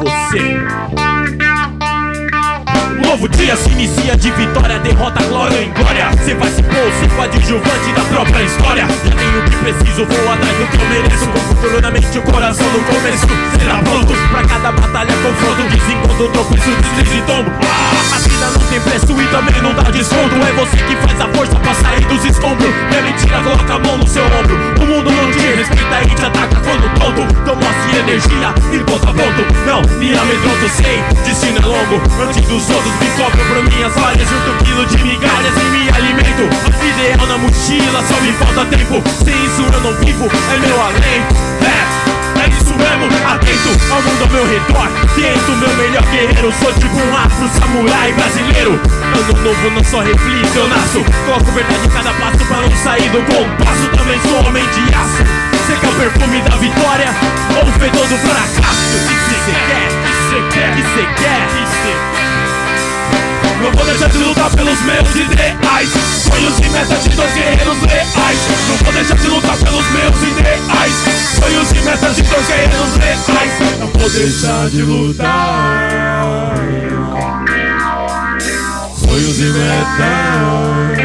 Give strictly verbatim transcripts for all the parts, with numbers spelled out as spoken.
você. Novo dia se inicia de vitória, derrota, glória em glória. Cê vai se pôr, se coadjuvante da própria história. Já tenho o que preciso, vou atrás do que eu mereço. Com o futuro na mente, o coração no começo. Será pronto pra cada batalha, confronto, desencontro, tropeço, deslize e tombo. Ah, a vida não tem preço e também não dá desconto. É você que faz a força pra sair dos escombros. E a mentira coloca a mão no seu ombro. O mundo não te respeita e te ataca quando tonto. Então mostre energia e ponta a ponto. Não, me amedronto, sei, destino é longo. Antes dos outros me cobro por minhas falhas. Junto quilo de migalhas e me alimento. Ideal na mochila, só me falta tempo. Sem isso eu não vivo, é meu além. É, é isso mesmo, atento ao mundo ao meu redor. Tento meu melhor guerreiro, sou tipo um afro samurai brasileiro. Ano novo não só reflito, eu nasço. Coloco verdade em cada passo pra não sair do compasso. Também sou homem de aço. Cê quer o perfume da vitória ou o fedor do fracasso? O que cê quer? O que cê quer? O que cê quer? O que cê quer? Não vou deixar de lutar pelos meus ideais. Sonhos e metas de dois guerreiros leais. Não vou deixar de lutar pelos meus ideais. Sonhos e metas de dois guerreiros leais. Não vou deixar de lutar. Sonhos e metas.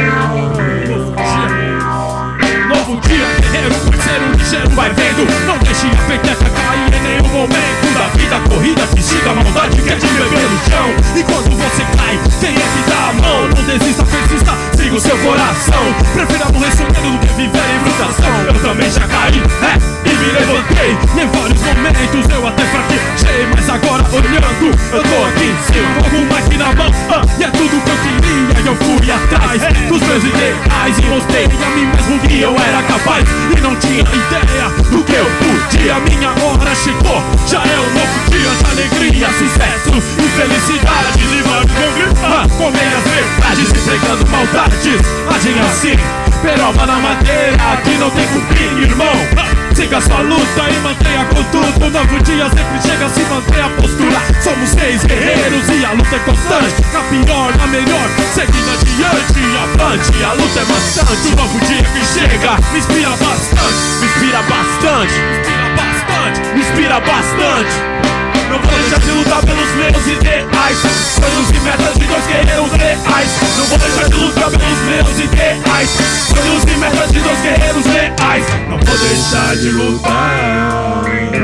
Novo dia, guerreiro, parceiro, ligeiro, vai vendo. Não deixe a peteca cair em nenhum momento da vida. Corrida que chega, a maldade quer te beber no chão. E quando você cai, quem é que dá a mão? Não desista, persista, siga o seu coração. Prefiro morrer sonhando do que viver em frustração. Eu também já caí, é, e me levantei. Em vários momentos eu até fraquejei. Mas agora olhando, eu tô aqui em cima, com o mic na mão, ah, e é tudo que eu queria. E eu fui atrás dos meus ideais. E mostrei a mim mesmo que eu era capaz. E não tinha ideia do que eu podia. Minha hora chegou, já é um novo dia de alegria, sucesso e felicidade. E vários vão gritar com meias verdades, entregando maldades. Agem assim, peroba na madeira, aqui não tem cupim, irmão. Siga sua luta e mantenha com tudo. Novo dia sempre chega, se mantém a postura. Somos reis guerreiros e a luta é constante. Na pior, na melhor, seguindo adiante. Avante, a luta é bastante. O novo dia que chega me inspira bastante. Me inspira bastante. Me inspira bastante. Me inspira bastante. Não vou deixar de lutar pelos meus ideais. Sonhos e metas de dois guerreiros reais. Não vou deixar de lutar pelos meus ideais. Sonhos e metas de dois guerreiros reais. Não vou deixar de lutar.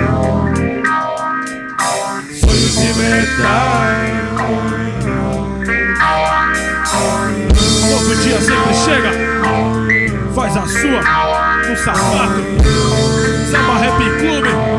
Sonhos e metas. Novo dia sempre chega. Faz a sua no sapato. Samba Rap Clube.